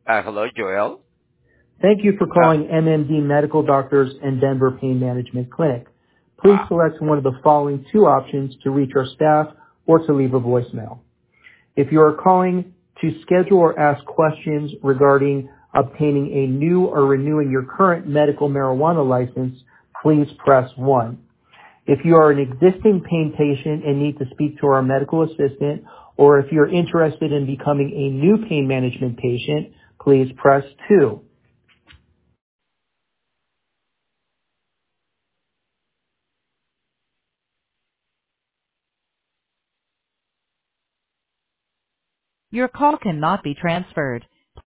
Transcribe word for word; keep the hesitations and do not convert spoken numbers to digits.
Uh, hello, Joel. Thank you for Uh, calling M M D Medical Doctors and Denver Pain Management Clinic. Please uh, select one of the following two options to reach our staff or to leave a voicemail. If you are calling to schedule or ask questions regarding obtaining a new or renewing your current medical marijuana license, please press one. If you are an existing pain patient and need to speak to our medical assistant, or if you're interested in becoming a new pain management patient, please press two. Your call cannot be transferred.